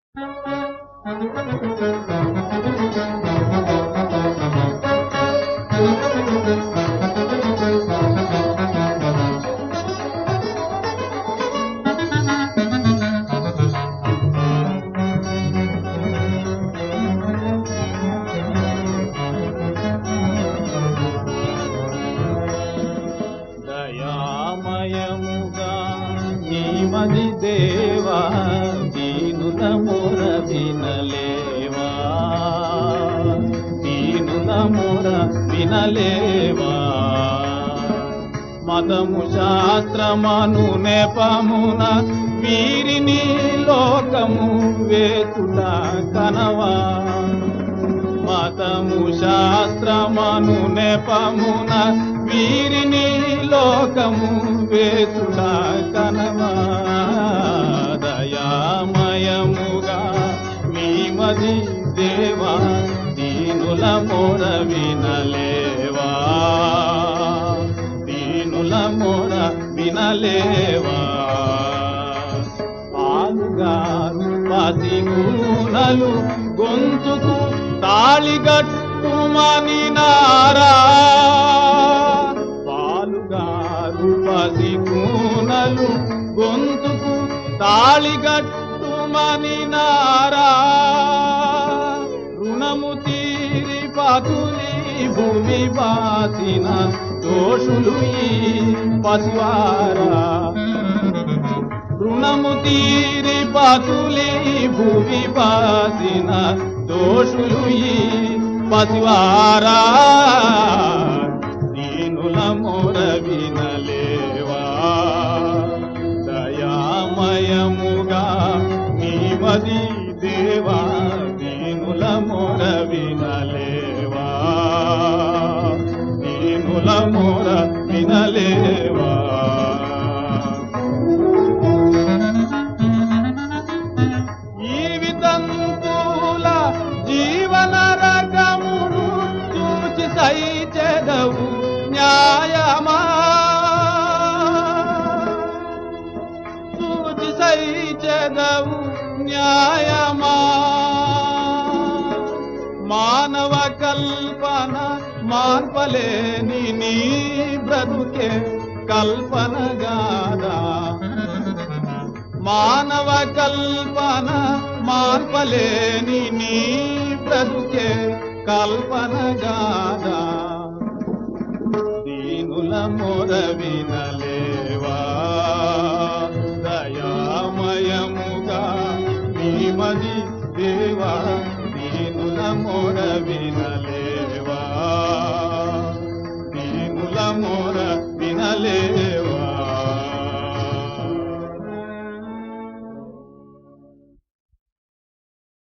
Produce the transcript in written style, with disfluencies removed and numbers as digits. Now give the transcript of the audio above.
దయామయముగా నీమది దేవా, దీనుల మొర వినలేవా, దీనుల మొర వినలేవా. మతము శాస్త్రమను నెపమున వీరిని లోకము వేతుట కనవా, మతము శాస్త్రమను నెపమున వీరిని లోకము వేతుట కనవా. దయామయముగా నీమది దేవా, దీనుల మొర వినలేవా, దీనుల మొర వినలేవా. పాలుగారు పసిగూనలు గొంతుకు తాళిగట్టుమని నారా, పాలుగారు పసిగూనలు గొంతుకు తాళిగట్టుమని నారా. రుణము తీరి పతులి భూమి బాసిన దోషులు ఈ పసివారా, రుణము తీరి పతులి భూమి బాసిన దోషులు ఈ పసివారా. దీనుల మొర వినలేవా, దయామయముగా నీమది దేవా, దీనుల మొర వినలేవా, దీనుల మొర వినలేవా. జీవన రకమును చూచి సైచెదవు న్యాయమా, చూచి సైచెదవు న్యాయమా. మానవ కల్పన మార్పలేని నీ బ్రతుకే కల్పనగాదా, మానవ కల్పన మార్పలేని నీ బ్రతుకే కల్పనగాదా. దీనుల మొర వినలేవా, దయామయముగా నీమది దేవా, దీనుల మొర వినలేవా, దీనుల మొర వినలేవా.